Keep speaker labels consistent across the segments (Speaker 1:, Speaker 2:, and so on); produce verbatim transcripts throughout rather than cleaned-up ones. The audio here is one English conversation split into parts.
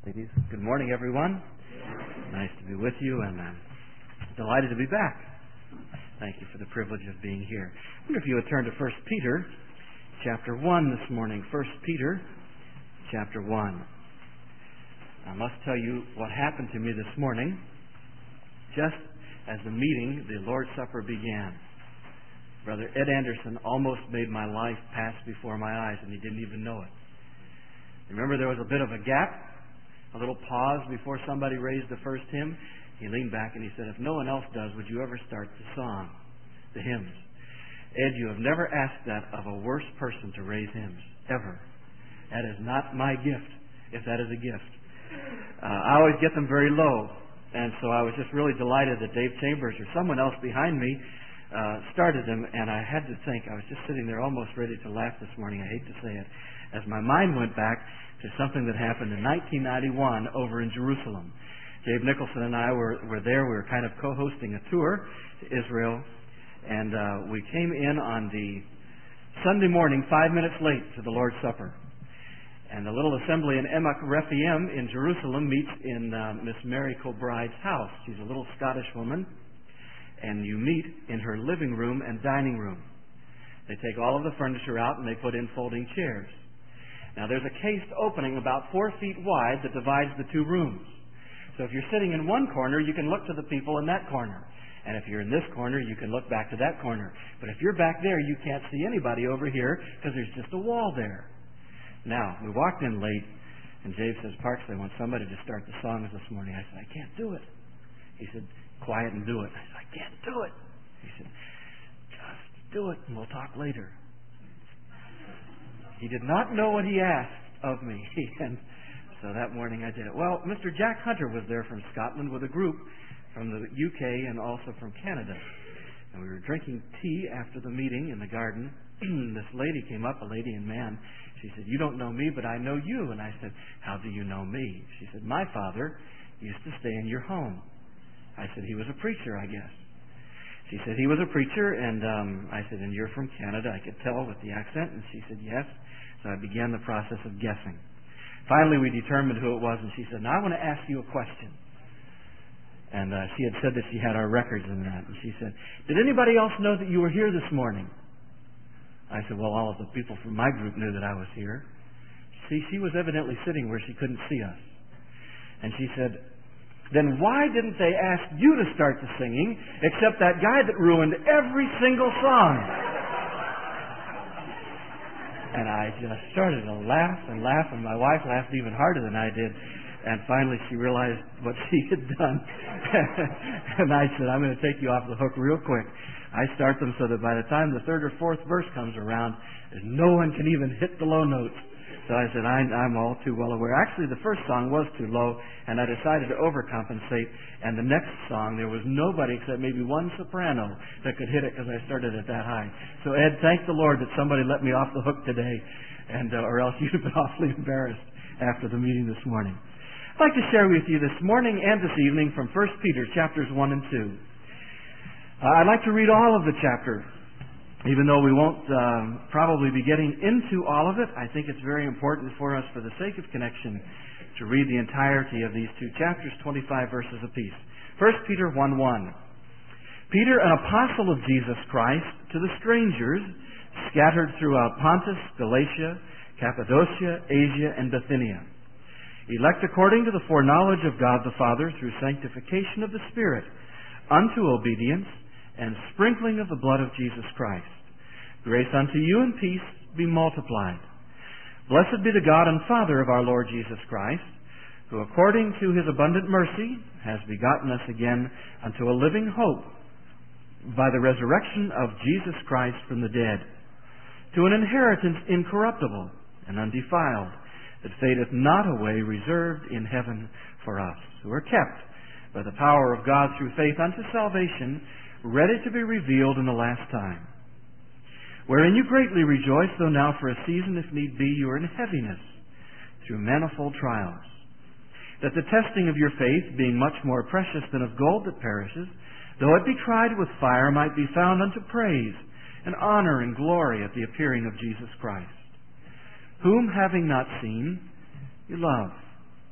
Speaker 1: Ladies, good morning, everyone. Nice to be with you, and I'm delighted to be back. Thank you for the privilege of being here. I wonder if you would turn to First Peter, chapter one this morning. First Peter, chapter one. I must tell you what happened to me this morning. Just as the meeting, the Lord's Supper began, Brother Ed Anderson almost made my life pass before my eyes, and he didn't even know it. Remember, there was a bit of a gap, a little pause before somebody raised the first hymn. He leaned back and he said, "If no one else does, would you ever start the song, the hymns?" Ed, you have never asked that of a worse person to raise hymns, ever. That is not my gift, if that is a gift. Uh, I always get them very low, and so I was just really delighted that Dave Chambers or someone else behind me uh, started them, and I had to think, I was just sitting there almost ready to laugh this morning, I hate to say it, as my mind went back to something that happened in nineteen ninety-one over in Jerusalem. Dave Nicholson and I were, were there. We were kind of co-hosting a tour to Israel, and uh, we came in on the Sunday morning, five minutes late to the Lord's Supper. And the little assembly in Emek Rephaim in Jerusalem meets in uh, Miss Mary Kilbride's house. She's a little Scottish woman, and you meet in her living room and dining room. They take all of the furniture out and they put in folding chairs. Now, there's a cased opening about four feet wide that divides the two rooms. So if you're sitting in one corner, you can look to the people in that corner. And if you're in this corner, you can look back to that corner. But if you're back there, you can't see anybody over here because there's just a wall there. Now, we walked in late, and Dave says, "Parks, I want somebody to start the songs this morning." I said, "I can't do it." He said, "Quiet and do it." I said, "I can't do it." He said, "Just do it, and we'll talk later." He did not know what he asked of me, and so that morning I did it. Well, Mister Jack Hunter was there from Scotland with a group from the U K and also from Canada. And we were drinking tea after the meeting in the garden. This lady came up, a lady and man. She said, "You don't know me, but I know you." And I said, "How do you know me?" She said, "My father used to stay in your home." I said, "He was a preacher, I guess." She said, "He was a preacher," and um, I said, "And you're from Canada?" I could tell with the accent, and she said, "Yes." So I began the process of guessing. Finally, we determined who it was, and she said, "Now I want to ask you a question." And uh, she had said that she had our records in that, and she said, "Did anybody else know that you were here this morning?" I said, "Well, all of the people from my group knew that I was here." See, she was evidently sitting where she couldn't see us. And she said, "Then why didn't they ask you to start the singing, except that guy that ruined every single song?" And I just started to laugh and laugh, and my wife laughed even harder than I did. And finally she realized what she had done. And I said, "I'm going to take you off the hook real quick." I start them so that by the time the third or fourth verse comes around, no one can even hit the low notes. So I said, I, I'm all too well aware. Actually, the first song was too low, and I decided to overcompensate. And the next song, there was nobody except maybe one soprano that could hit it because I started it that high. So Ed, thank the Lord that somebody let me off the hook today, and uh, or else you'd have been awfully embarrassed after the meeting this morning. I'd like to share with you this morning and this evening from First Peter chapters one and two. Uh, I'd like to read all of the chapter. Even though we won't um, probably be getting into all of it, I think it's very important for us, for the sake of connection, to read the entirety of these two chapters, twenty-five verses apiece. First Peter one one. Peter, an apostle of Jesus Christ, to the strangers scattered throughout Pontus, Galatia, Cappadocia, Asia, and Bithynia, elect according to the foreknowledge of God the Father through sanctification of the Spirit, unto obedience and sprinkling of the blood of Jesus Christ. Grace unto you and peace be multiplied. Blessed be the God and Father of our Lord Jesus Christ, who according to His abundant mercy has begotten us again unto a living hope by the resurrection of Jesus Christ from the dead, to an inheritance incorruptible and undefiled, that fadeth not away, reserved in heaven for us, who are kept by the power of God through faith unto salvation, ready to be revealed in the last time. Wherein you greatly rejoice, though now for a season, if need be, you are in heaviness, through manifold trials, that the testing of your faith, being much more precious than of gold that perishes, though it be tried with fire, might be found unto praise and honor and glory at the appearing of Jesus Christ, whom having not seen, you love,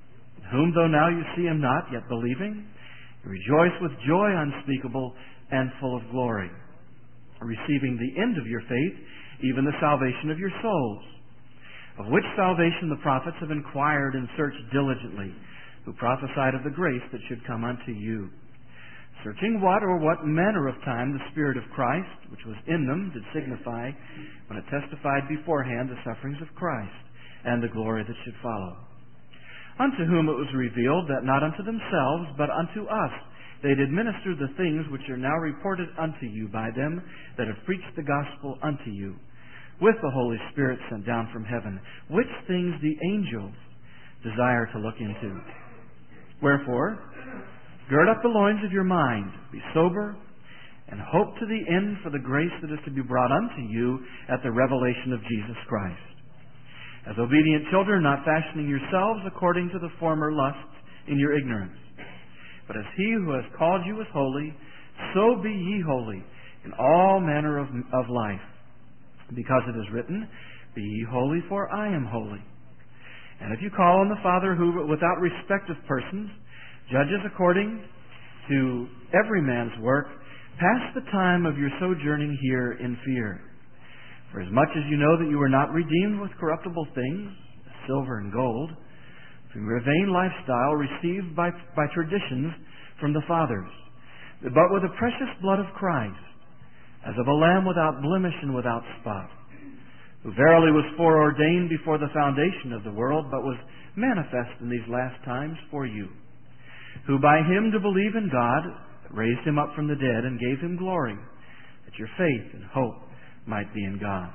Speaker 1: whom though now you see him not, yet believing, you rejoice with joy unspeakable and full of glory, receiving the end of your faith, even the salvation of your souls, of which salvation the prophets have inquired and searched diligently, who prophesied of the grace that should come unto you, searching what or what manner of time the Spirit of Christ, which was in them, did signify, when it testified beforehand the sufferings of Christ, and the glory that should follow. Unto whom it was revealed that not unto themselves, but unto us they did minister the things which are now reported unto you by them that have preached the gospel unto you, with the Holy Spirit sent down from heaven, which things the angels desire to look into. Wherefore, gird up the loins of your mind, be sober, and hope to the end for the grace that is to be brought unto you at the revelation of Jesus Christ. As obedient children, not fashioning yourselves according to the former lusts in your ignorance. But as He who has called you is holy, so be ye holy in all manner of, of life. Because it is written, Be ye holy, for I am holy. And if you call on the Father who, without respect of persons, judges according to every man's work, pass the time of your sojourning here in fear. For as much as you know that you were not redeemed with corruptible things, silver and gold, from your vain lifestyle received by, by traditions from the fathers, but with the precious blood of Christ, as of a lamb without blemish and without spot, who verily was foreordained before the foundation of the world, but was manifest in these last times for you, who by Him do believe in God, raised Him up from the dead, and gave Him glory, that your faith and hope might be in God.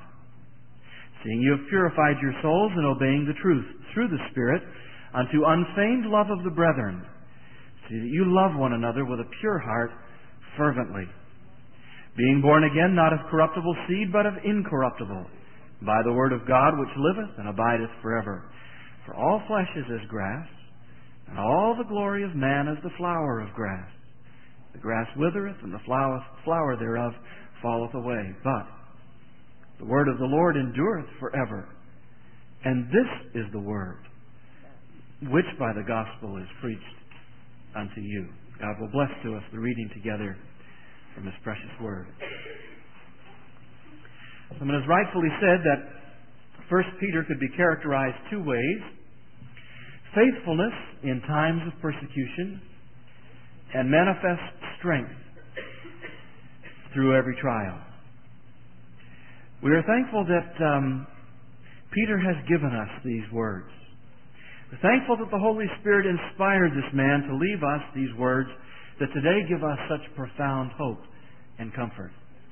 Speaker 1: Seeing you have purified your souls in obeying the truth through the Spirit unto unfeigned love of the brethren, see that you love one another with a pure heart fervently, being born again not of corruptible seed, but of incorruptible, by the word of God which liveth and abideth forever. For all flesh is as grass, and all the glory of man as the flower of grass. The grass withereth, and the flower, flower thereof falleth away. But the word of the Lord endureth forever. And this is the word which by the gospel is preached unto you. God will bless to us the reading together from His precious word. Someone has rightfully said that First Peter could be characterized two ways: faithfulness in times of persecution, and manifest strength through every trial. We are thankful that um, Peter has given us these words. We're thankful that the Holy Spirit inspired this man to leave us these words that today give us such profound hope and comfort.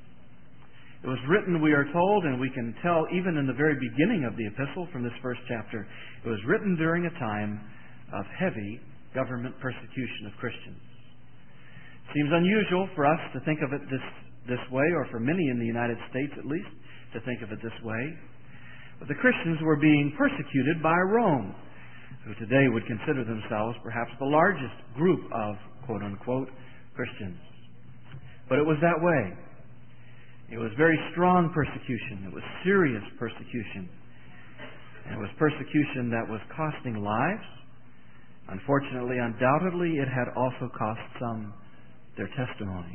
Speaker 1: It was written, we are told, and we can tell even in the very beginning of the epistle from this first chapter, it was written during a time of heavy government persecution of Christians. It seems unusual for us to think of it this, this way, or for many in the United States at least to think of it this way. But the Christians were being persecuted by Rome, who today would consider themselves perhaps the largest group of quote-unquote Christians. But it was that way. It was very strong persecution. It was serious persecution. And it was persecution that was costing lives. Unfortunately, undoubtedly, it had also cost some their testimony.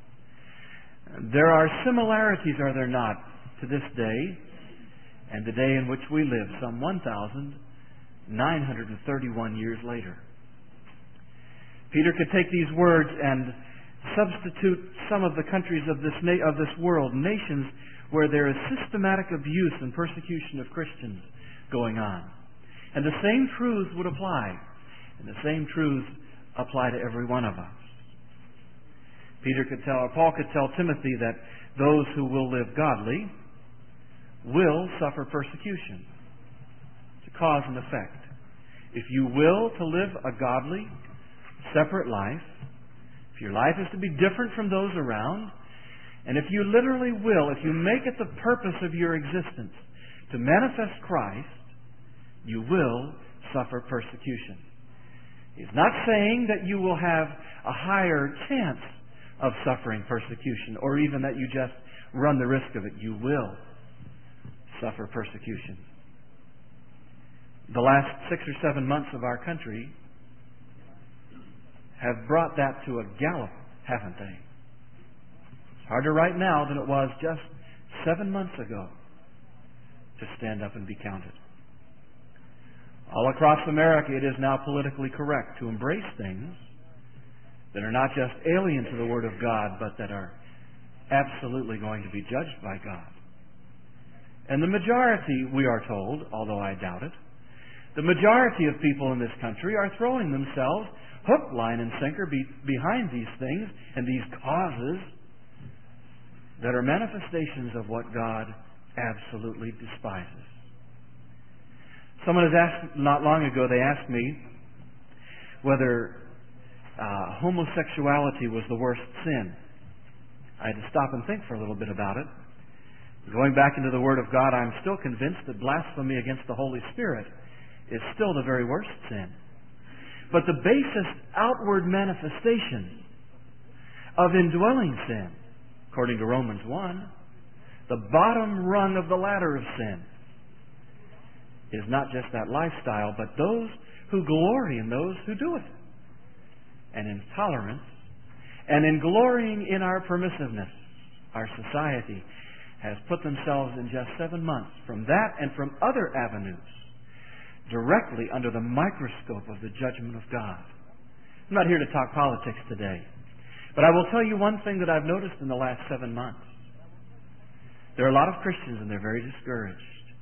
Speaker 1: There are similarities, are there not, to this day and the day in which we live, some one thousand nine hundred thirty-one years later. Peter could take these words and substitute some of the countries of this na- of this world, nations where there is systematic abuse and persecution of Christians going on. And the same truths would apply. And the same truths apply to every one of us. Peter could tell, or Paul could tell Timothy that those who will live godly will suffer persecution. It's a cause and effect. If you will to live a godly, separate life, if your life is to be different from those around, and if you literally will, if you make it the purpose of your existence to manifest Christ, you will suffer persecution. He's not saying that you will have a higher chance of suffering persecution, or even that you just run the risk of it. You will suffer persecution. The last six or seven months of our country have brought that to a gallop, haven't they? It's harder right now than it was just seven months ago to stand up and be counted. All across America, it is now politically correct to embrace things that are not just alien to the Word of God, but that are absolutely going to be judged by God. And the majority, we are told, although I doubt it, the majority of people in this country are throwing themselves hook, line, and sinker be, behind these things and these causes that are manifestations of what God absolutely despises. Someone has asked, not long ago, they asked me whether uh, homosexuality was the worst sin. I had to stop and think for a little bit about it. Going back into the Word of God, I'm still convinced that blasphemy against the Holy Spirit is still the very worst sin. But the basest outward manifestation of indwelling sin, according to Romans one, the bottom rung of the ladder of sin, is not just that lifestyle, but those who glory in those who do it, and in tolerance, and in glorying in our permissiveness. Our society has put themselves in just seven months from that and from other avenues directly under the microscope of the judgment of God. I'm not here to talk politics today, but I will tell you one thing that I've noticed in the last seven months. There are a lot of Christians and they're very discouraged.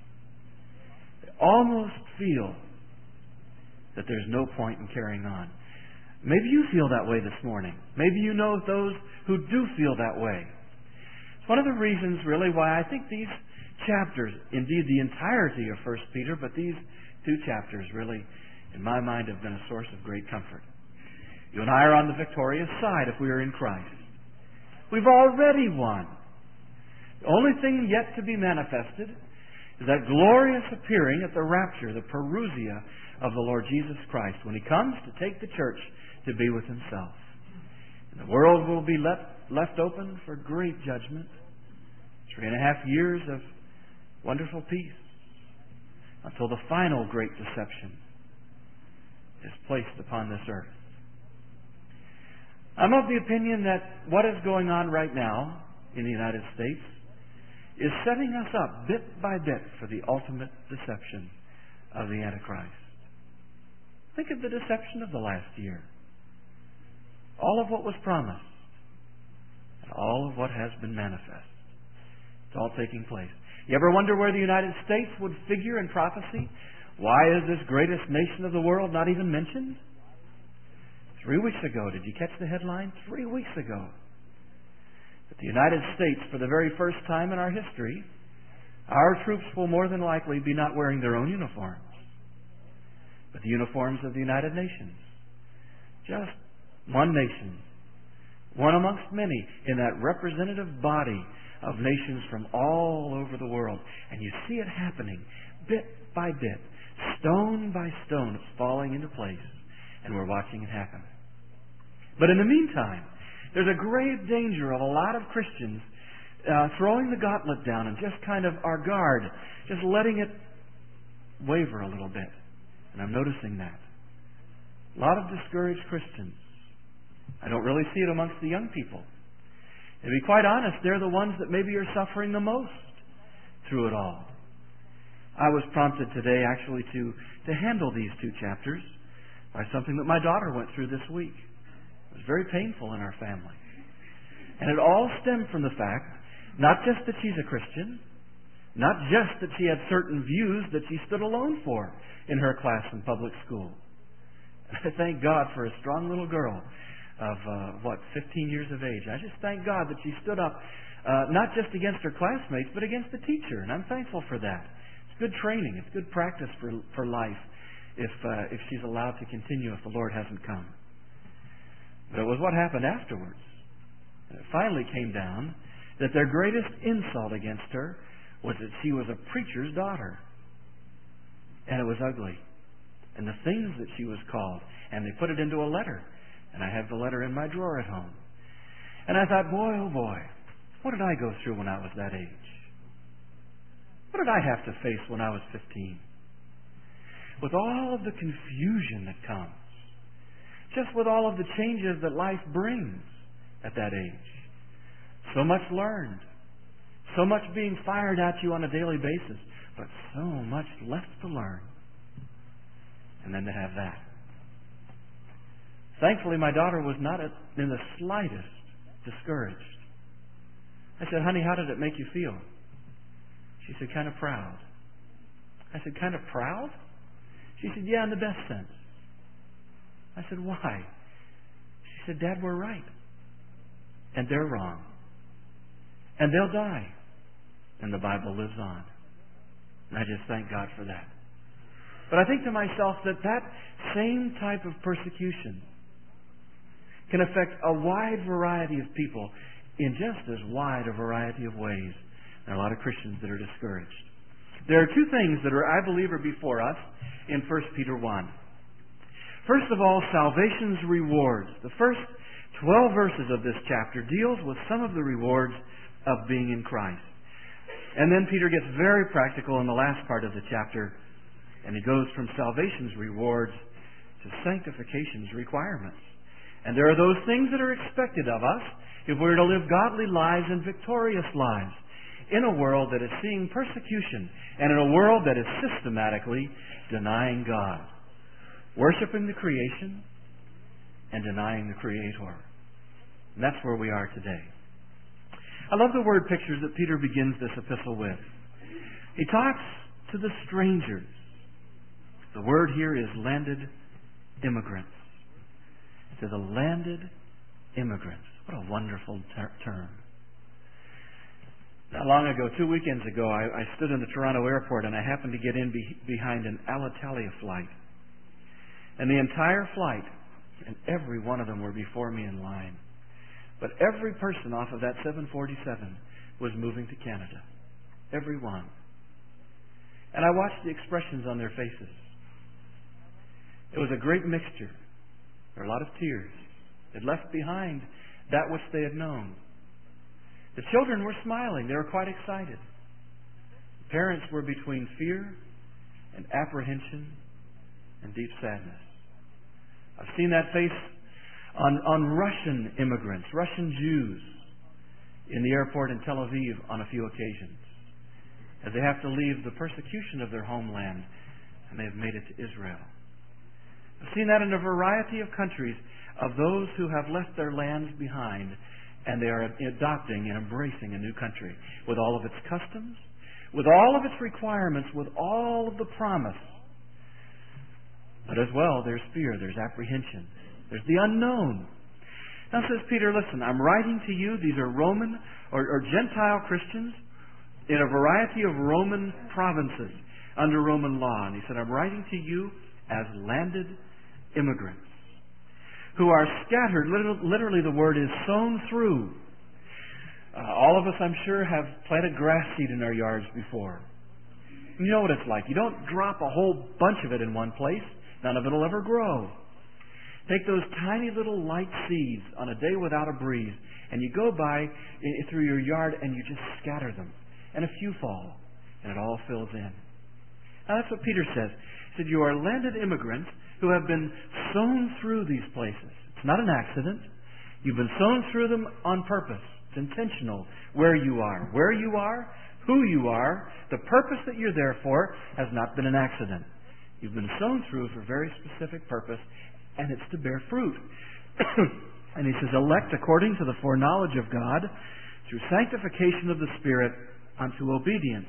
Speaker 1: They almost feel that there's no point in carrying on. Maybe you feel that way this morning. Maybe you know those who do feel that way. It's one of the reasons, really, why I think these chapters, indeed the entirety of First Peter, but these two chapters really, in my mind, have been a source of great comfort. You and I are on the victorious side if we are in Christ. We've already won. The only thing yet to be manifested is that glorious appearing at the rapture, the parousia of the Lord Jesus Christ, when He comes to take the church to be with Himself. And the world will be left, left open for great judgment. Three and a half years of wonderful peace until the final great deception is placed upon this earth. I'm of the opinion that what is going on right now in the United States is setting us up bit by bit for the ultimate deception of the Antichrist. Think of the deception of the last year. All of what was promised and all of what has been manifest. It's all taking place. You ever wonder where the United States would figure in prophecy? Why is this greatest nation of the world not even mentioned? Three weeks ago, did you catch the headline? Three weeks ago. That the United States, for the very first time in our history, our troops will more than likely be not wearing their own uniforms, but the uniforms of the United Nations. Just one nation, one amongst many, in that representative body of nations from all over the world. And you see it happening bit by bit, stone by stone. It's falling into place, and we're watching it happen. But in the meantime, there's a grave danger of a lot of Christians uh, throwing the gauntlet down and just kind of our guard, just letting it waver a little bit. And I'm noticing that. A lot of discouraged Christians. I don't really see it amongst the young people. To be quite honest, they're the ones that maybe are suffering the most through it all. I was prompted today actually to, to handle these two chapters by something that my daughter went through this week. It was very painful in our family. And it all stemmed from the fact, not just that she's a Christian, not just that she had certain views that she stood alone for in her class in public school. And I thank God for a strong little girl of, uh, what, fifteen years of age. I just thank God that she stood up, uh, not just against her classmates, but against the teacher. And I'm thankful for that. It's good training. It's good practice for, for life if, uh, if she's allowed to continue if the Lord hasn't come. But it was what happened afterwards. And it finally came down that their greatest insult against her was that she was a preacher's daughter. And it was ugly. And the things that she was called. And they put it into a letter. And I have the letter in my drawer at home. And I thought, boy, oh boy, what did I go through when I was that age? What did I have to face when I was fifteen? With all of the confusion that comes, just with all of the changes that life brings at that age. So much learned. So much being fired at you on a daily basis. But so much left to learn. And then to have that. Thankfully, my daughter was not in the slightest discouraged. I said, honey, how did it make you feel? She said, kind of proud. I said, kind of proud? She said, yeah, in the best sense. I said, why? She said, Dad, we're right. And they're wrong. And they'll die. And the Bible lives on. And I just thank God for that. But I think to myself that that same type of persecution can affect a wide variety of people in just as wide a variety of ways. There are a lot of Christians that are discouraged. There are two things that are, I believe, are before us in First Peter one. First of all, salvation's rewards. The first twelve verses of this chapter deals with some of the rewards of being in Christ. And then Peter gets very practical in the last part of the chapter, and he goes from salvation's rewards to sanctification's requirements. And there are those things that are expected of us if we're to live godly lives and victorious lives in a world that is seeing persecution and in a world that is systematically denying God, worshiping the creation and denying the Creator. And that's where we are today. I love the word pictures that Peter begins this epistle with. He talks to the strangers. The word here is landed immigrants. To the landed immigrants. What a wonderful ter- term. Not long ago, two weekends ago, I, I stood in the Toronto airport and I happened to get in be- behind an Alitalia flight. And the entire flight, and every one of them were before me in line. But every person off of that seven forty-seven was moving to Canada. Every one. And I watched the expressions on their faces. It was a great mixture. There were a lot of tears. They'd left behind that which they had known. The children were smiling. They were quite excited. The parents were between fear and apprehension and deep sadness. I've seen that face on, on Russian immigrants, Russian Jews, in the airport in Tel Aviv on a few occasions, as they have to leave the persecution of their homeland and they've made it to Israel. I've seen that in a variety of countries of those who have left their lands behind and they are adopting and embracing a new country with all of its customs, with all of its requirements, with all of the promise. But as well, there's fear, there's apprehension, there's the unknown. Now says Peter, listen, I'm writing to you, these are Roman or, or Gentile Christians in a variety of Roman provinces under Roman law. And he said, I'm writing to you as landed immigrants who are scattered. Literally the word is sown through. Uh, all of us, I'm sure, have planted grass seed in our yards before. You know what it's like. You don't drop a whole bunch of it in one place. None of it will ever grow. Take those tiny little light seeds on a day without a breeze, and you go by through your yard and you just scatter them. And a few fall, and it all fills in. Now that's what Peter says. He said, you are landed immigrants who have been sown through these places. It's not an accident. You've been sown through them on purpose. It's intentional where you are. Where you are, who you are, the purpose that you're there for has not been an accident. You've been sown through for a very specific purpose, and it's to bear fruit. And he says, elect according to the foreknowledge of God, through sanctification of the Spirit, unto obedience.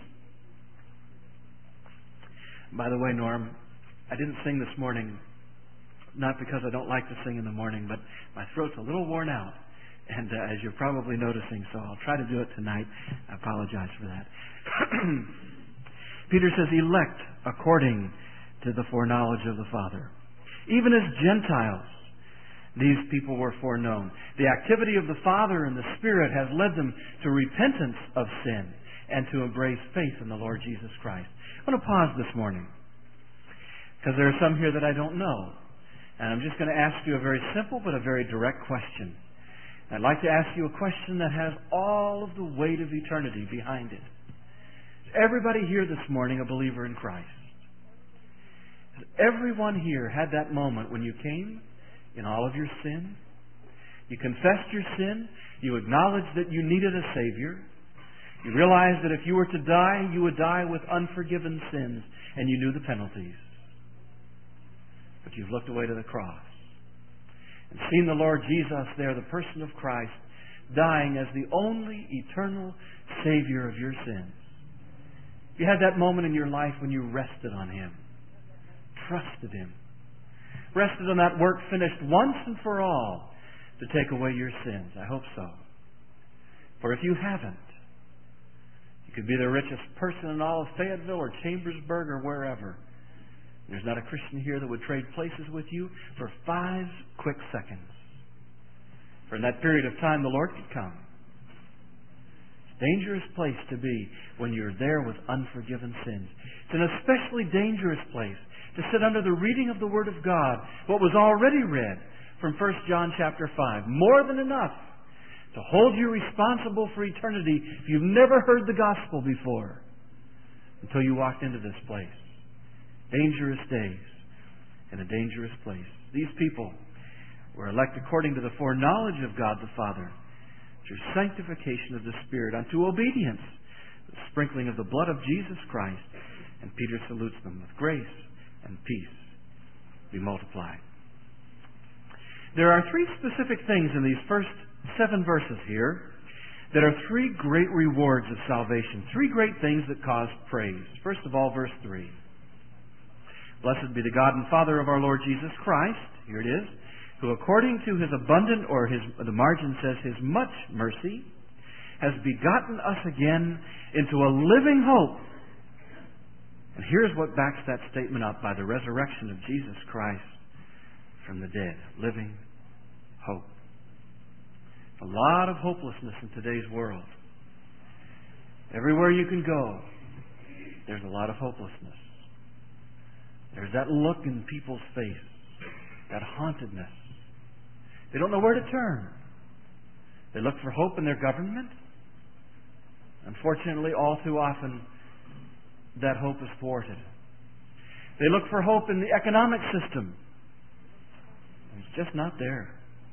Speaker 1: By the way, Norm, I didn't sing this morning, not because I don't like to sing in the morning, but my throat's a little worn out, and uh, as you're probably noticing, so I'll try to do it tonight. I apologize for that. Peter says, elect according to the foreknowledge of the Father. Even as Gentiles, these people were foreknown. The activity of the Father and the Spirit has led them to repentance of sin and to embrace faith in the Lord Jesus Christ. I want to pause this morning because there are some here that I don't know. And I'm just going to ask you a very simple but a very direct question. I'd like to ask you a question that has all of the weight of eternity behind it. Is everybody here this morning a believer in Christ? Has everyone here had that moment when you came in all of your sin. You confessed your sin. You acknowledged that you needed a Savior. You realized that if you were to die, you would die with unforgiven sins, and you knew the penalties. But you've looked away to the cross and seen the Lord Jesus there, the person of Christ, dying as the only eternal Savior of your sins. You had that moment in your life when you rested on Him, trusted Him, rested on that work finished once and for all to take away your sins. I hope so. For if you haven't, you could be the richest person in all of Fayetteville or Chambersburg or wherever. There's not a Christian here that would trade places with you for five quick seconds. For in that period of time, the Lord could come. It's a dangerous place to be when you're there with unforgiven sins. It's an especially dangerous place to sit under the reading of the Word of God, what was already read from First John chapter five. More than enough to hold you responsible for eternity if you've never heard the gospel before until you walked into this place. Dangerous days in a dangerous place. These people were elect according to the foreknowledge of God the Father, through sanctification of the Spirit, unto obedience, the sprinkling of the blood of Jesus Christ. And Peter salutes them with grace and peace be multiplied. There are three specific things in these first seven verses here that are three great rewards of salvation, three great things that cause praise. First of all, verse three. Blessed be the God and Father of our Lord Jesus Christ, here it is, who according to His abundant, or his, the margin says His much mercy, has begotten us again into a living hope. And here's what backs that statement up: by the resurrection of Jesus Christ from the dead. Living hope. A lot of hopelessness in today's world. Everywhere you can go, there's a lot of hopelessness. There's that look in people's face, that hauntedness. They don't know where to turn. They look for hope in their government. Unfortunately, all too often, that hope is thwarted. They look for hope in the economic system. It's just not there.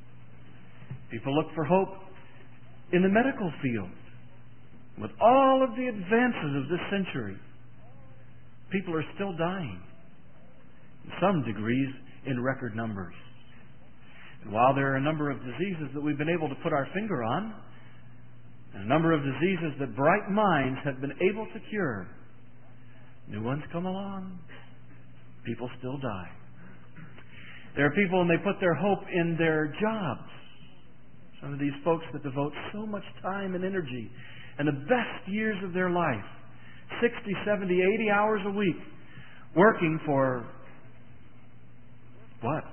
Speaker 1: People look for hope in the medical field. With all of the advances of this century, people are still dying. In some degrees, in record numbers. And while there are a number of diseases that we've been able to put our finger on, and a number of diseases that bright minds have been able to cure, new ones come along, people still die. There are people, and they put their hope in their jobs. Some of these folks that devote so much time and energy and the best years of their life, sixty, seventy, eighty hours a week, working for what?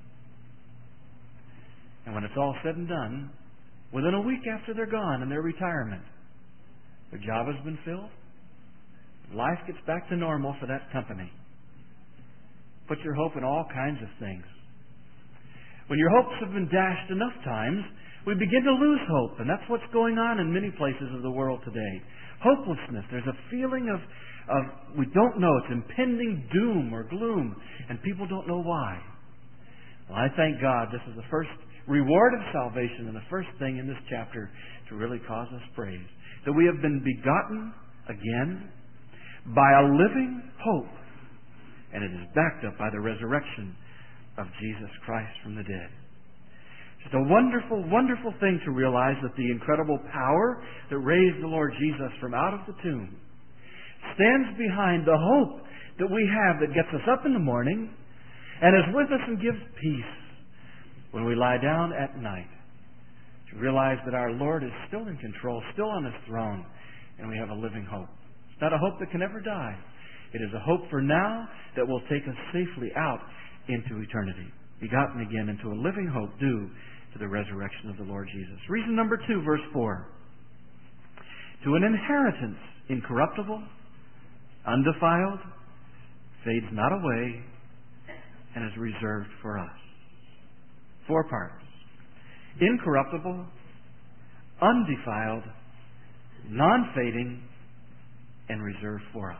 Speaker 1: And when it's all said and done, within a week after they're gone in their retirement, their job has been filled. Life gets back to normal for that company. Put your hope in all kinds of things. When your hopes have been dashed enough times, we begin to lose hope. And that's what's going on in many places of the world today. Hopelessness. There's a feeling of, of we don't know. It's impending doom or gloom. And people don't know why. Well, I thank God this is the first reward of salvation and the first thing in this chapter to really cause us praise. That we have been begotten again by a living hope. And it is backed up by the resurrection of Jesus Christ from the dead. It's a wonderful, wonderful thing to realize that the incredible power that raised the Lord Jesus from out of the tomb stands behind the hope that we have that gets us up in the morning and is with us and gives peace when we lie down at night. To realize that our Lord is still in control, still on His throne, and we have a living hope. It's not a hope that can ever die. It is a hope for now that will take us safely out into eternity. Begotten again into a living hope due to the resurrection of the Lord Jesus. Reason number two, verse four. To an inheritance incorruptible, undefiled, fades not away, and is reserved for us. Four parts. Incorruptible, undefiled, non-fading, and reserved for us.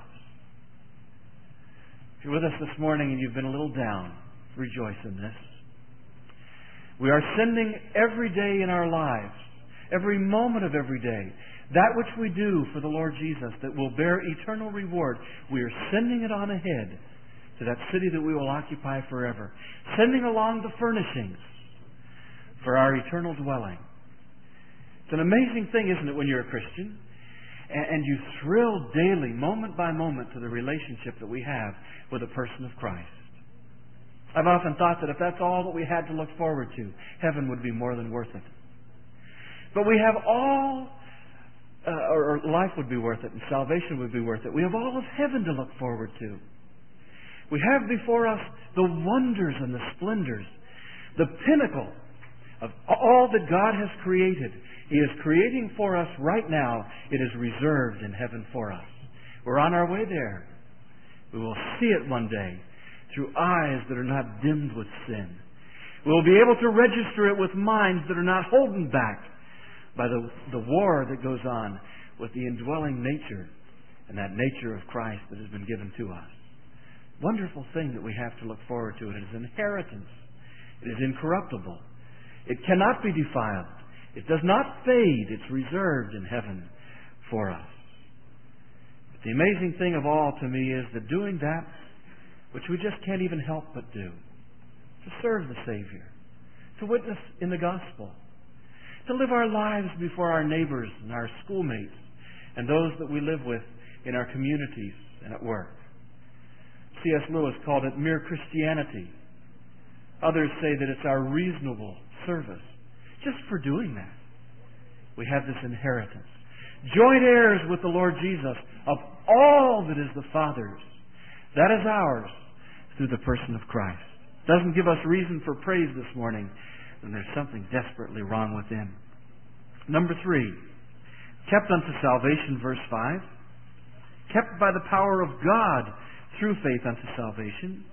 Speaker 1: If you're with us this morning and you've been a little down, rejoice in this. We are sending every day in our lives, every moment of every day, that which we do for the Lord Jesus that will bear eternal reward. We are sending it on ahead to that city that we will occupy forever. Sending along the furnishings for our eternal dwelling. It's an amazing thing, isn't it, when you're a Christian? And you thrill daily, moment by moment, to the relationship that we have with the person of Christ. I've often thought that if that's all that we had to look forward to, heaven would be more than worth it. But we have all, uh, or life would be worth it, and salvation would be worth it. We have all of heaven to look forward to. We have before us the wonders and the splendors, the pinnacle of all that God has created. He is creating for us right now. It is reserved in heaven for us. We're on our way there. We will see it one day through eyes that are not dimmed with sin. We will be able to register it with minds that are not holden back by the, the war that goes on with the indwelling nature and that nature of Christ that has been given to us. Wonderful thing that we have to look forward to. It is an inheritance. It is incorruptible. It cannot be defiled. It does not fade. It's reserved in heaven for us. But the amazing thing of all to me is that doing that, which we just can't even help but do, to serve the Savior, to witness in the gospel, to live our lives before our neighbors and our schoolmates and those that we live with in our communities and at work. C S Lewis called it mere Christianity. Others say that it's our reasonable service. Just for doing that, we have this inheritance. Joint heirs with the Lord Jesus of all that is the Father's. That is ours through the person of Christ. Doesn't give us reason for praise this morning, then there's something desperately wrong within. Number three, kept unto salvation, verse five. Kept by the power of God through faith unto salvation.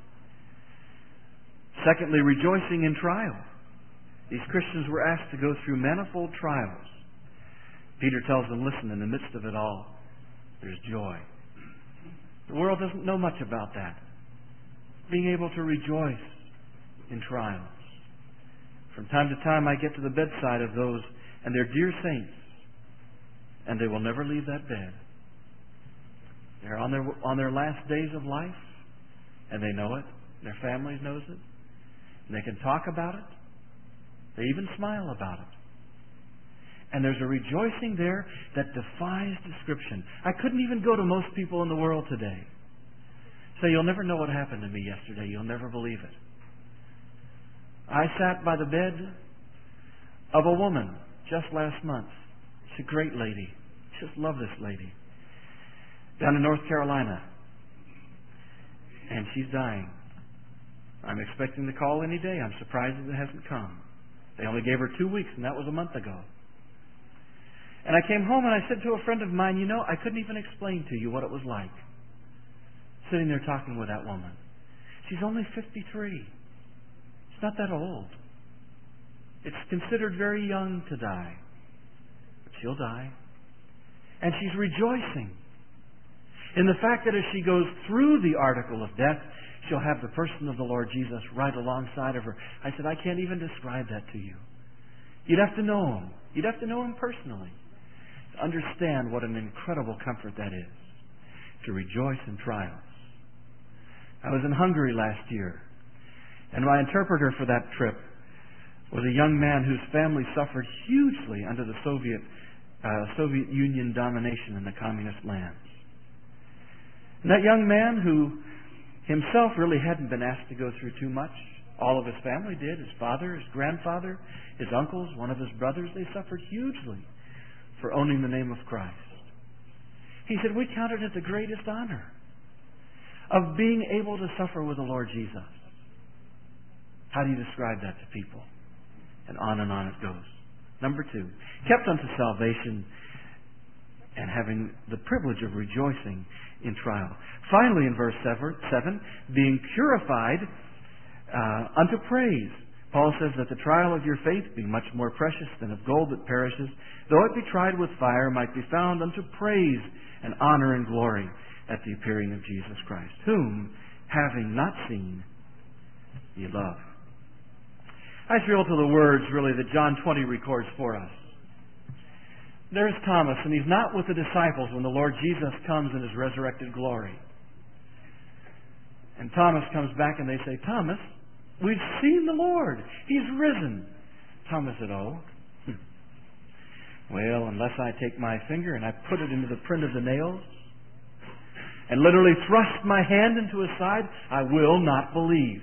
Speaker 1: Secondly, rejoicing in trial. These Christians were asked to go through manifold trials. Peter tells them, listen, in the midst of it all, there's joy. The world doesn't know much about that. Being able to rejoice in trials. From time to time, I get to the bedside of those and their dear saints, and they will never leave that bed. They're on their on their last days of life, and they know it. Their families knows it. And they can talk about it. They even smile about it. And there's a rejoicing there that defies description. I couldn't even go to most people in the world today. Say, you'll never know what happened to me yesterday. You'll never believe it. I sat by the bed of a woman just last month. She's a great lady. Just love this lady. Down in North Carolina. And she's dying. I'm expecting the call any day. I'm surprised that it hasn't come. They only gave her two weeks, and that was a month ago. And I came home and I said to a friend of mine, you know, I couldn't even explain to you what it was like sitting there talking with that woman. She's only fifty-three. It's not that old. It's considered very young to die. But she'll die. And she's rejoicing in the fact that as she goes through the article of death, she'll have the person of the Lord Jesus right alongside of her. I said, I can't even describe that to you. You'd have to know Him. You'd have to know Him personally to understand what an incredible comfort that is, to rejoice in trials. I was in Hungary last year, and my interpreter for that trip was a young man whose family suffered hugely under the Soviet uh, Soviet Union domination in the communist lands. And that young man, who himself really hadn't been asked to go through too much, all of his family did. His father, his grandfather, his uncles, one of his brothers, they suffered hugely for owning the name of Christ. He said, we counted it the greatest honor of being able to suffer with the Lord Jesus. How do you describe that to people? And on and on it goes. Number two, kept unto salvation and having the privilege of rejoicing in trial. Finally, in verse seven, being purified uh, unto praise. Paul says that the trial of your faith, being much more precious than of gold that perishes, though it be tried with fire, might be found unto praise and honor and glory at the appearing of Jesus Christ, whom, having not seen, ye love. I thrill to the words, really, that John twenty records for us. There's Thomas, and he's not with the disciples when the Lord Jesus comes in His resurrected glory. And Thomas comes back and they say, Thomas, we've seen the Lord. He's risen. Thomas said, oh. Well, unless I take my finger and I put it into the print of the nails and literally thrust my hand into His side, I will not believe.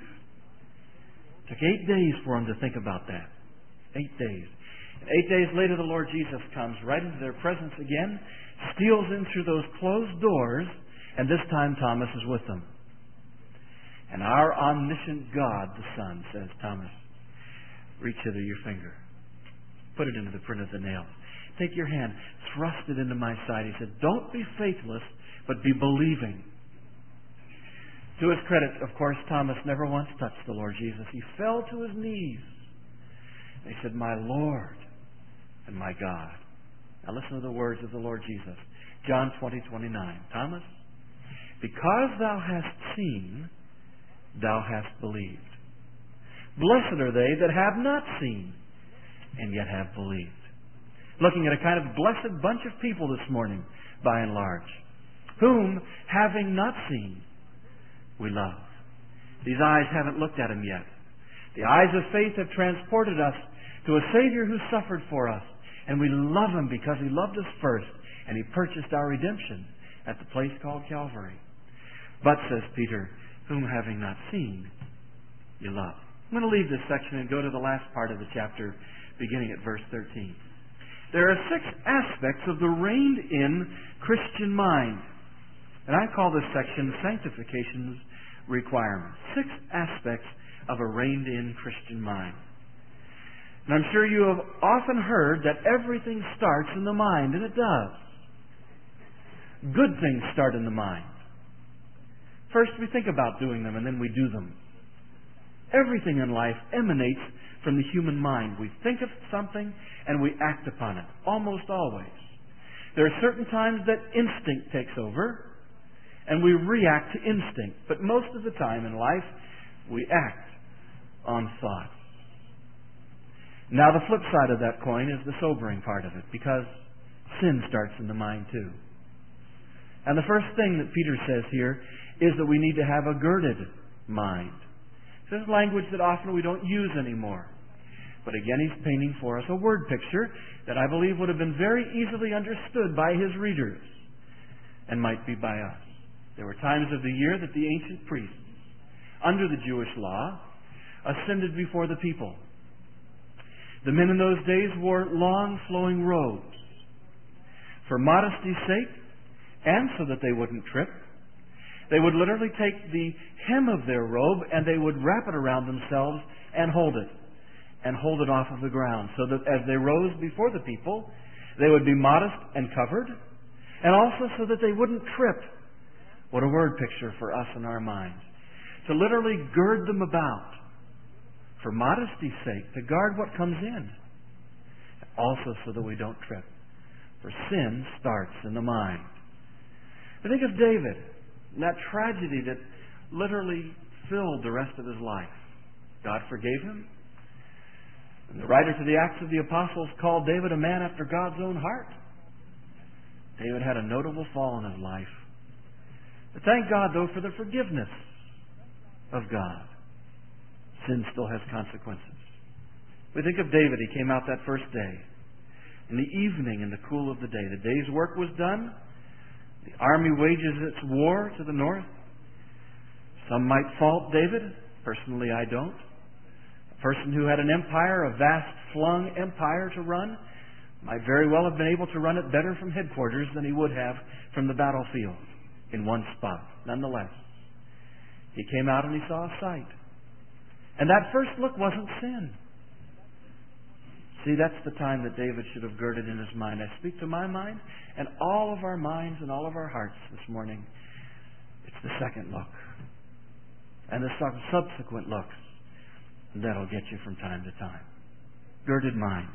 Speaker 1: It took eight days for him to think about that. Eight days. And eight days later, the Lord Jesus comes right into their presence again, steals in through those closed doors, and this time Thomas is with them. And our omniscient God, the Son, says, Thomas, reach hither your finger. Put it into the print of the nails. Take your hand, thrust it into my side. He said, don't be faithless, but be believing. To his credit, of course, Thomas never once touched the Lord Jesus. He fell to his knees. He said, my Lord and my God. Now listen to the words of the Lord Jesus. John twenty, twenty-nine. Thomas, because thou hast seen, thou hast believed. Blessed are they that have not seen, and yet have believed. Looking at a kind of blessed bunch of people this morning, by and large, whom, having not seen, we love. These eyes haven't looked at Him yet. The eyes of faith have transported us to a Savior who suffered for us, and we love Him because He loved us first, and He purchased our redemption at the place called Calvary. But, says Peter, whom having not seen, you love. I'm going to leave this section and go to the last part of the chapter, beginning at verse thirteen. There are six aspects of the reined-in Christian mind. And I call this section Sanctification's Requirements. Six aspects of a reined-in Christian mind. And I'm sure you have often heard that everything starts in the mind, and it does. Good things start in the mind. First, we think about doing them, and then we do them. Everything in life emanates from the human mind. We think of something, and we act upon it, almost always. There are certain times that instinct takes over, and we react to instinct. But most of the time in life, we act on thought. Now, the flip side of that coin is the sobering part of it, because sin starts in the mind too. And the first thing that Peter says here is that we need to have a girded mind. This is language that often we don't use anymore. But again, he's painting for us a word picture that I believe would have been very easily understood by his readers and might be by us. There were times of the year that the ancient priests, under the Jewish law, ascended before the people. The men in those days wore long flowing robes. For modesty's sake, and so that they wouldn't trip, they would literally take the hem of their robe and they would wrap it around themselves and hold it. And hold it off of the ground, so that as they rose before the people, they would be modest and covered, and also so that they wouldn't trip. What a word picture for us in our minds. To literally gird them about, for modesty's sake, to guard what comes in. Also so that we don't trip. For sin starts in the mind. I think of David, and that tragedy that literally filled the rest of his life. God forgave him. And the writer to the Acts of the Apostles called David a man after God's own heart. David had a notable fall in his life. But thank God, though, for the forgiveness of God. Sin still has consequences. We think of David. He came out that first day. In the evening, in the cool of the day, the day's work was done. The army wages its war to the north. Some might fault David. Personally, I don't. A person who had an empire, a vast flung empire to run, might very well have been able to run it better from headquarters than he would have from the battlefield in one spot. Nonetheless, he came out and he saw a sight. And that first look wasn't sin. See, that's the time that David should have girded in his mind. I speak to my mind and all of our minds and all of our hearts this morning. It's the second look. And the subsequent looks. That'll get you from time to time. Girded mind.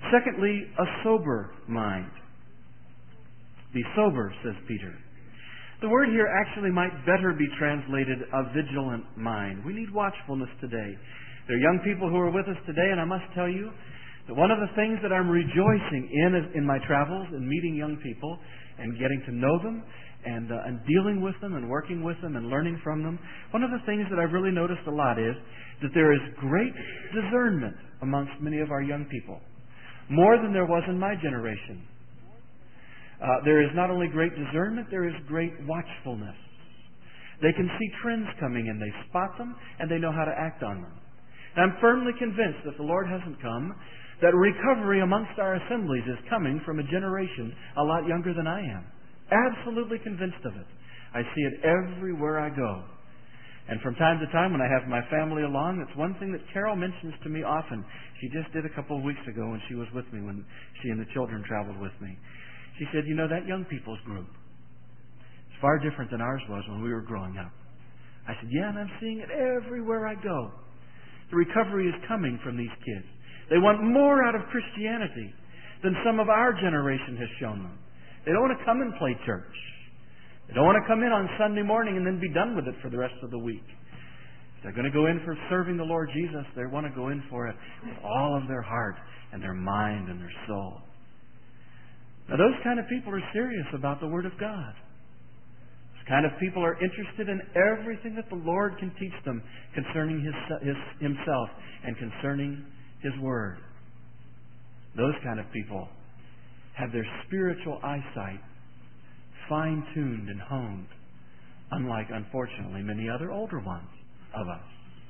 Speaker 1: Secondly, a sober mind. Be sober, says Peter. The word here actually might better be translated a vigilant mind. We need watchfulness today. There are young people who are with us today, and I must tell you that one of the things that I'm rejoicing in is in my travels and meeting young people and getting to know them and, uh, and dealing with them and working with them and learning from them, one of the things that I've really noticed a lot is that there is great discernment amongst many of our young people, more than there was in my generation. Uh, there is not only great discernment, there is great watchfulness. They can see trends coming and they spot them and they know how to act on them. And I'm firmly convinced that the Lord hasn't come, that recovery amongst our assemblies is coming from a generation a lot younger than I am. Absolutely convinced of it. I see it everywhere I go. And from time to time when I have my family along, it's one thing that Carol mentions to me often. She just did a couple of weeks ago when she was with me, when she and the children traveled with me. She said, you know, that young people's group, it's far different than ours was when we were growing up. I said, yeah, and I'm seeing it everywhere I go. The recovery is coming from these kids. They want more out of Christianity than some of our generation has shown them. They don't want to come and play church. They don't want to come in on Sunday morning and then be done with it for the rest of the week. If they're going to go in for serving the Lord Jesus, they want to go in for it with all of their heart and their mind and their soul. Now, those kind of people are serious about the Word of God. Those kind of people are interested in everything that the Lord can teach them concerning His, His, Himself and concerning His Word. Those kind of people have their spiritual eyesight fine-tuned and honed, unlike, unfortunately, many other older ones of us.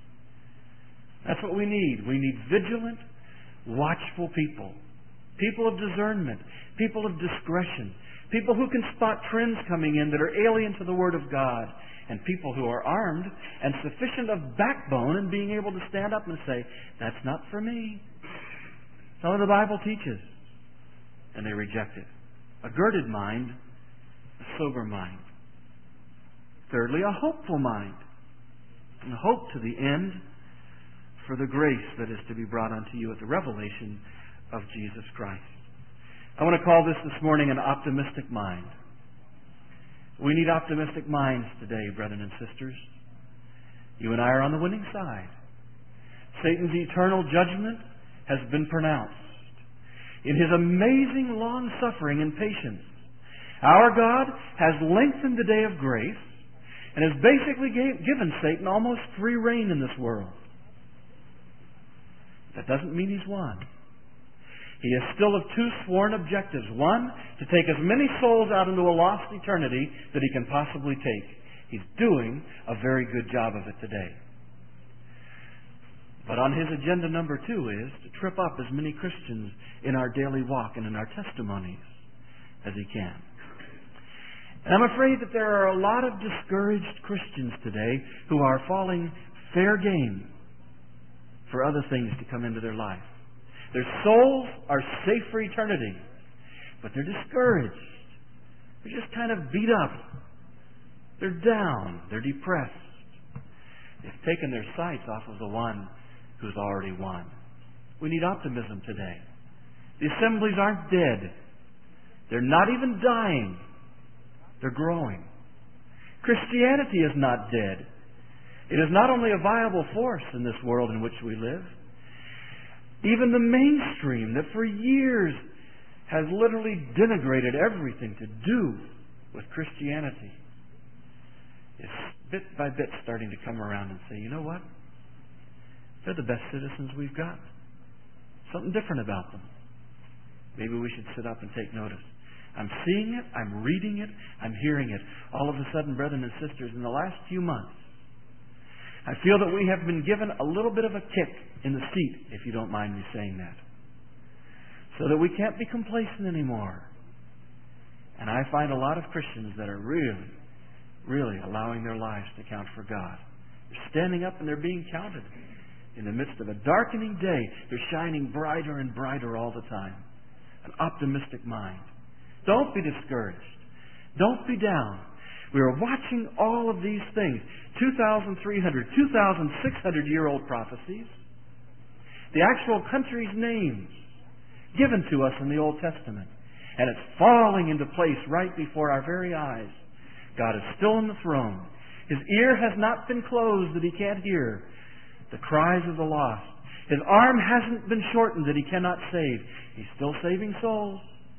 Speaker 1: That's what we need. We need vigilant, watchful people. People of discernment. People of discretion. People who can spot trends coming in that are alien to the Word of God. And people who are armed and sufficient of backbone in being able to stand up and say, that's not for me. That's all the Bible teaches. And they reject it. A girded mind, a sober mind. Thirdly, a hopeful mind. And hope to the end for the grace that is to be brought unto you at the revelation of Jesus Christ. I want to call this this morning an optimistic mind. We need optimistic minds today, brethren and sisters. You and I are on the winning side. Satan's eternal judgment has been pronounced. In His amazing long-suffering and patience, our God has lengthened the day of grace and has basically gave, given Satan almost free rein in this world. That doesn't mean he's won. He is still of two sworn objectives. One, to take as many souls out into a lost eternity that he can possibly take. He's doing a very good job of it today. But on his agenda number two is to trip up as many Christians in our daily walk and in our testimonies as he can. And I'm afraid that there are a lot of discouraged Christians today who are falling fair game for other things to come into their life. Their souls are safe for eternity, but they're discouraged. They're just kind of beat up. They're down. They're depressed. They've taken their sights off of the one who's already won. We need optimism today. The assemblies aren't dead. They're not even dying. They're growing. Christianity is not dead. It is not only a viable force in this world in which we live. Even the mainstream that for years has literally denigrated everything to do with Christianity is bit by bit starting to come around and say, you know what? They're the best citizens we've got. Something different about them. Maybe we should sit up and take notice. I'm seeing it, I'm reading it, I'm hearing it. All of a sudden, brethren and sisters, in the last few months, I feel that we have been given a little bit of a kick in the seat, if you don't mind me saying that. So that we can't be complacent anymore. And I find a lot of Christians that are really, really allowing their lives to count for God. They're standing up and they're being counted. In the midst of a darkening day, they're shining brighter and brighter all the time. An optimistic mind. Don't be discouraged. Don't be down. We are watching all of these things. two thousand three hundred, two thousand six hundred year old prophecies. The actual country's names given to us in the Old Testament. And it's falling into place right before our very eyes. God is still on the throne. His ear has not been closed that He can't hear the cries of the lost. His arm hasn't been shortened that He cannot save. He's still saving souls.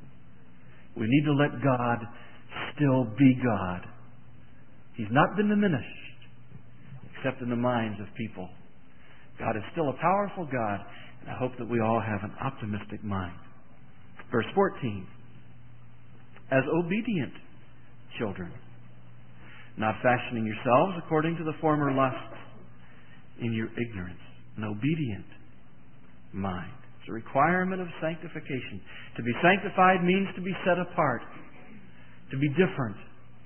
Speaker 1: We need to let God still be God. He's not been diminished, except in the minds of people. God is still a powerful God, and I hope that we all have an optimistic mind. Verse fourteen. As obedient children, not fashioning yourselves according to the former lusts in your ignorance. An obedient mind. It's a requirement of sanctification. To be sanctified means to be set apart, to be different.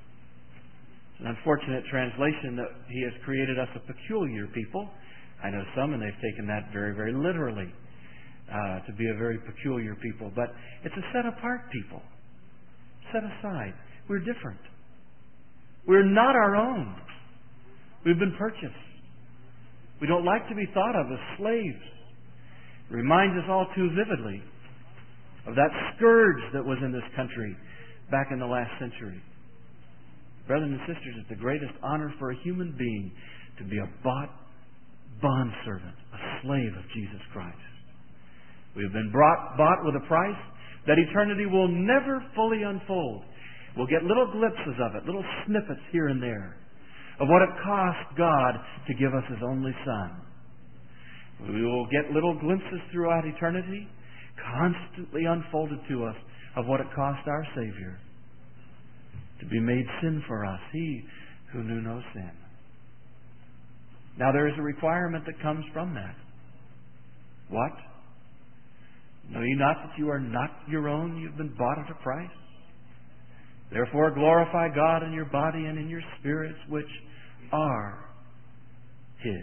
Speaker 1: It's an unfortunate translation that He has created us a peculiar people. I know some, and they've taken that very, very literally, uh, to be a very peculiar people. But it's a set-apart people. Set aside. We're different. We're not our own. We've been purchased. We don't like to be thought of as slaves. It reminds us all too vividly of that scourge that was in this country back in the last century. Brothers and sisters, it's the greatest honor for a human being to be a bought bondservant, a slave of Jesus Christ. We have been brought, bought with a price that eternity will never fully unfold. We'll get little glimpses of it, little snippets here and there, of what it cost God to give us His only Son. We will get little glimpses throughout eternity, constantly unfolded to us, of what it cost our Savior to be made sin for us, He who knew no sin. Now there is a requirement that comes from that. What? Know ye not that you are not your own? You've been bought at a price. Therefore glorify God in your body and in your spirits, which are His.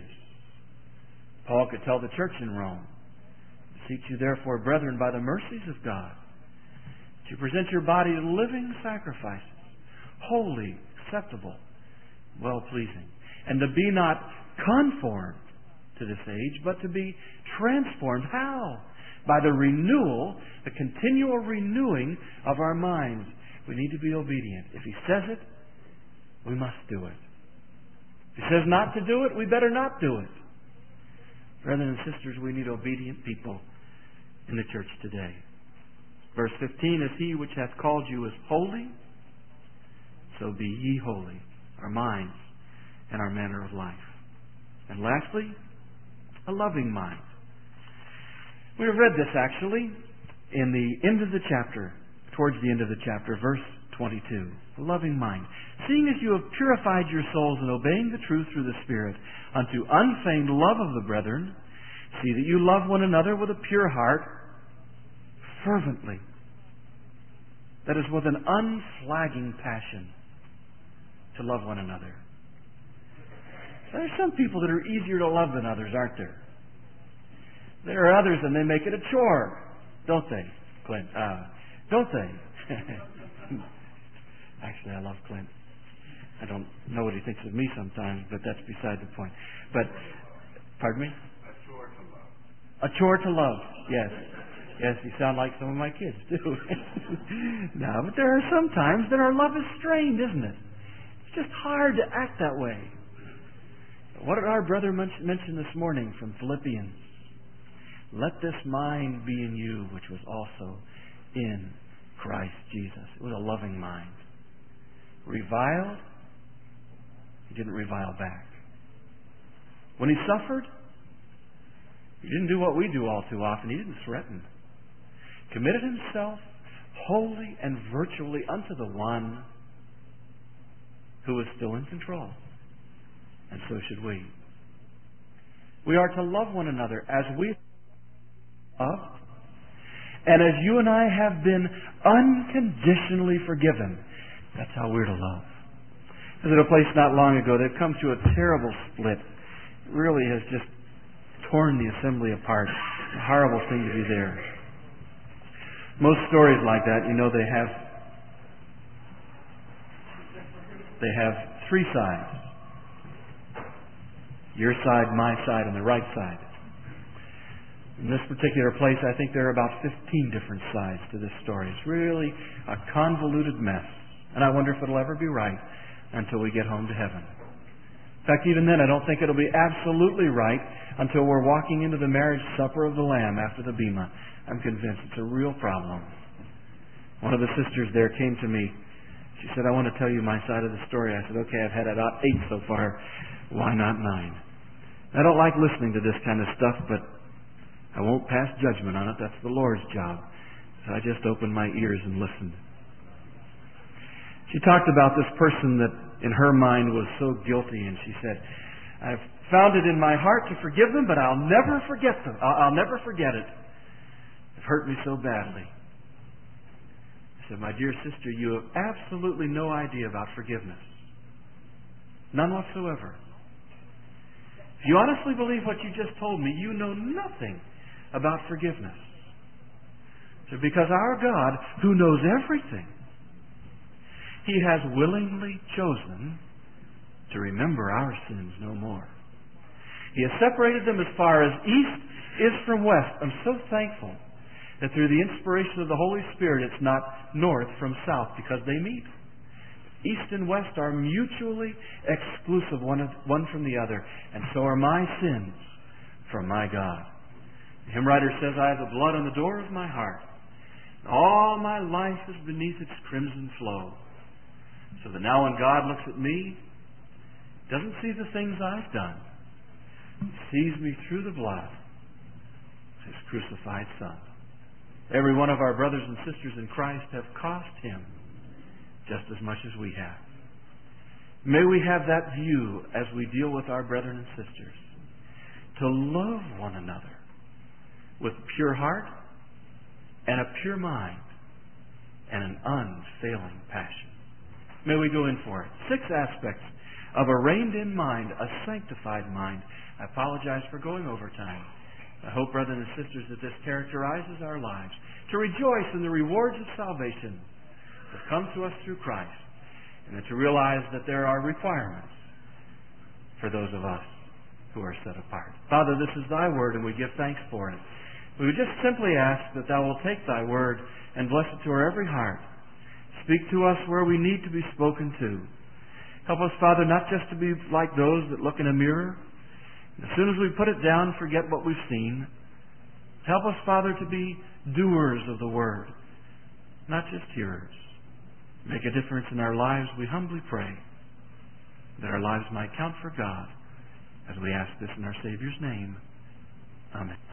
Speaker 1: Paul could tell the church in Rome, beseech you therefore, brethren, by the mercies of God, to present your body a living sacrifices, holy, acceptable, well-pleasing, and to be not conformed to this age, but to be transformed. How? By the renewal, the continual renewing of our minds. We need to be obedient. If He says it, we must do it. If He says not to do it, we better not do it. Brothers and sisters, we need obedient people in the church today. Verse fifteen, as He which hath called you is holy, so be ye holy, our minds and our manner of life. And lastly, a loving mind. We have read this actually in the end of the chapter, towards the end of the chapter, verse twenty-two. A loving mind. Seeing as you have purified your souls in obeying the truth through the Spirit unto unfeigned love of the brethren, see that you love one another with a pure heart, fervently. That is, with an unflagging passion to love one another. There are some people that are easier to love than others, aren't there? There are others and they make it a chore, don't they, Clint? Uh, don't they? Actually, I love Clint. I don't know what he thinks of me sometimes, but that's beside the point. But, pardon me?
Speaker 2: A chore to love.
Speaker 1: A chore to love, yes. Yes, you sound like some of my kids, too. No, but there are some times that our love is strained, isn't it? It's just hard to act that way. What did our brother mention this morning from Philippians? Let this mind be in you, which was also in Christ Jesus. It was a loving mind. Reviled, He didn't revile back. When He suffered, He didn't do what we do all too often. He didn't threaten. Committed Himself wholly and virtually unto the one who was still in control. And so should we. We are to love one another as we love, and as you and I have been unconditionally forgiven. That's how we're to love. I was at a place not long ago. They've come through a terrible split. It really has just torn the assembly apart. A horrible thing to be there. Most stories like that, you know, they have they have three sides. Your side, my side, and the right side. In this particular place, I think there are about fifteen different sides to this story. It's really a convoluted mess. And I wonder if it'll ever be right. until we get home to heaven. In fact, even then, I don't think it'll be absolutely right until we're walking into the marriage supper of the Lamb after the Bema. I'm convinced it's a real problem. One of the sisters there came to me. She said, I want to tell you my side of the story. I said, okay, I've had about eight so far. Why not nine? I don't like listening to this kind of stuff, but I won't pass judgment on it. That's the Lord's job. So I just opened my ears and listened. She talked about this person that in her mind was so guilty, and she said, I've found it in my heart to forgive them, but I'll never forget them. I'll, I'll never forget it. It hurt me so badly. I said, my dear sister, you have absolutely no idea about forgiveness. None whatsoever. If you honestly believe what you just told me, you know nothing about forgiveness. So because our God, who knows everything, He has willingly chosen to remember our sins no more. He has separated them as far as east is from west. I'm so thankful that through the inspiration of the Holy Spirit, it's not north from south, because they meet. East and west are mutually exclusive, one, of, one from the other, and so are my sins from my God. The hymn writer says, I have the blood on the door of my heart. All my life is beneath its crimson flow. So that now when God looks at me, He doesn't see the things I've done. He sees me through the blood of His crucified Son. Every one of our brothers and sisters in Christ have cost Him just as much as we have. May we have that view as we deal with our brethren and sisters, to love one another with pure heart and a pure mind and an unfailing passion. May we go in for it. Six aspects of a reined-in mind, a sanctified mind. I apologize for going over time. I hope, brothers and sisters, that this characterizes our lives, to rejoice in the rewards of salvation that come to us through Christ, and then to realize that there are requirements for those of us who are set apart. Father, this is Thy word, and we give thanks for it. We would just simply ask that Thou will take Thy word and bless it to our every heart. Speak to us where we need to be spoken to. Help us, Father, not just to be like those that look in a mirror. As soon as we put it down, forget what we've seen. Help us, Father, to be doers of the word, not just hearers. Make a difference in our lives, we humbly pray, that our lives might count for God, as we ask this in our Savior's name. Amen.